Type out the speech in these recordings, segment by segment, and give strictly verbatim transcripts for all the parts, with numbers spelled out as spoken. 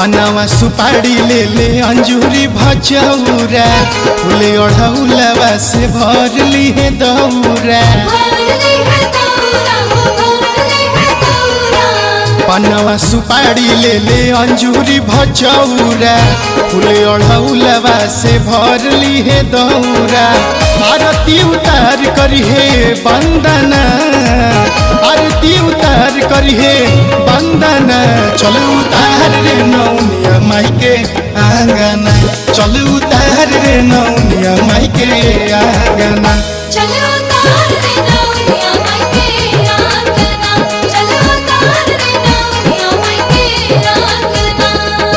पनावा सुपारी ले ले अंजूरी भचौरा फूले ओढ़ौलवा से भर ली है दौरा पनावा सुपारी ले ले अंजूरी भचौरा फूले ओढ़ौलवा से भर ली है दौरा आरती उतार करी है बंदना आरती उतार करी है बंदना चल उतार रे नौनिया माई के आंगना चल उतार रे नौनिया माई के आंगना चल उतार रे नौनिया माई के आंगना चल उतार रे नौनिया माई के आंगना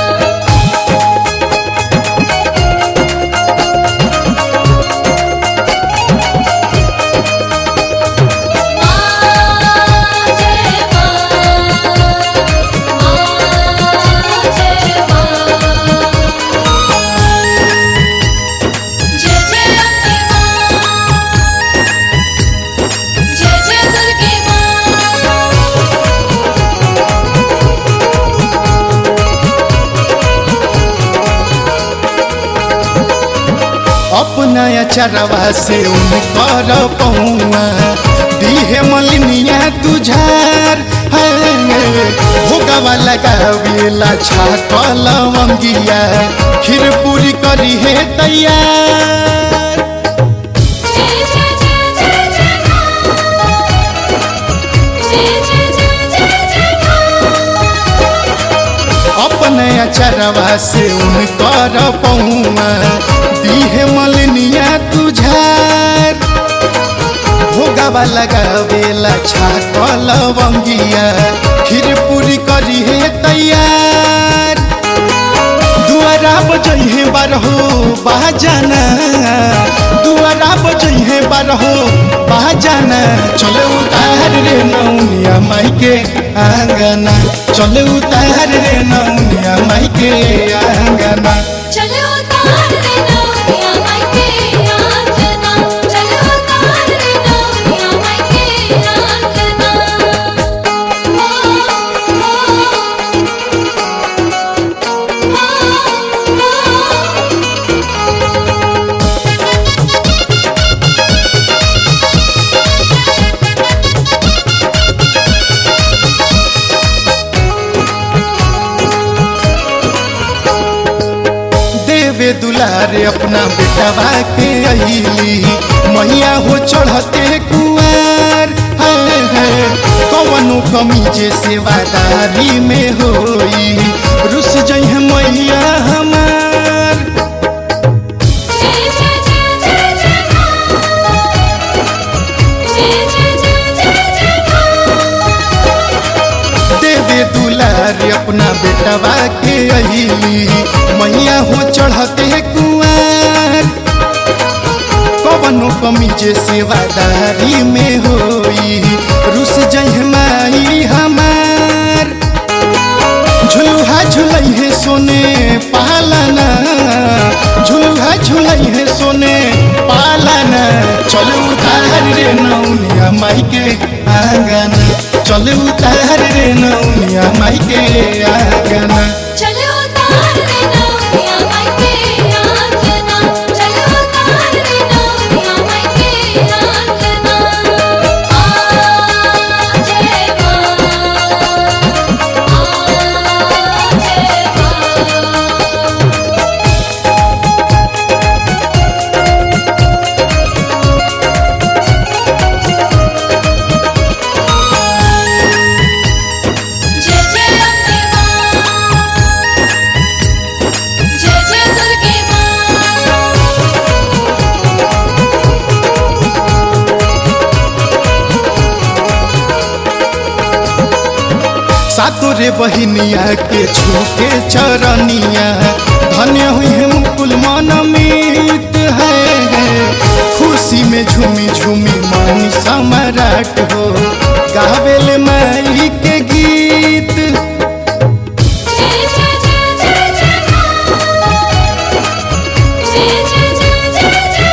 अपना चरवा से उनकर पौआ दीहे मलिनिया तुझार भोगवा लगावेला छाकल मंगिया खीर पूरी करी है तैयार अपने चरवा से उनकर पौआ दीहे मलिनिया तुझार भोगवा लगावेला छाकल बंगिया खीर पूरी करी है तैयार दुआरा बजहे बारहो बाजाना दुआरा बजहे बारहो बाजाना चले उतार रे नौनिया माई के आंगना चले उतार रे नौनिया माई के आंगना चल उतार रे नौनिया माई के आंगना चल उतार रे नौनिया माई के आंगना देवे दुलारे अपना बेटवा के अली मैया हो चढ़ते कुआर है है कवनो कमी जे सेवादारी में होई रुस जइहे मैया हमार देवे दुलारे अपना बेटवा के अली मैया हो चढ़ते कुआर कवनो कमी जे सेवादारी में होई रुस जइहे माई हमार झुलुहा झुलई है सोने पालना झुलुहा झुलई है सोने पालना चल उतार रे नौनिया माई के आंगना चल उतार रे नौनिया माई के आंगना चल उतार रे नौनिया माई के आंगना चल उतार रे नौनिया माई के आंगना आ जय मां आ जय मां जय जय अम्बे मां जय जय दुर्गे सातो रे बहिनिया के छूके चरनिया धन्य हुई है मुकुल मनमीत है खुशी में झूमी झूमी मन सम्राट हो गावेल माई के गीत जय जय जय जय जय जय जय जय जय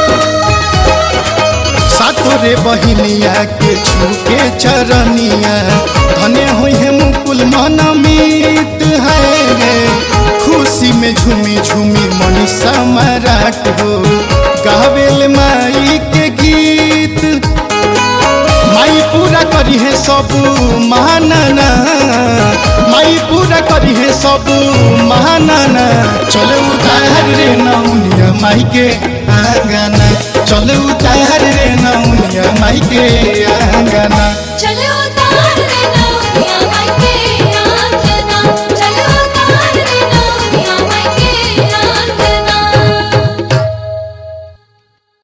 सातो रे बहिनिया के छूके चरनिया धन्य हुई है मुकुल मनमीत है खुशी में झूमी झूमी मनीषा मराठ हो गावेल माई के गीत। माई पूरा करी है सब महानाना, माई पूरा करी है सब महानाना। चले उतार रे नौनिया माई के आंगना, चले उतार रे नौनिया माई के आंगना।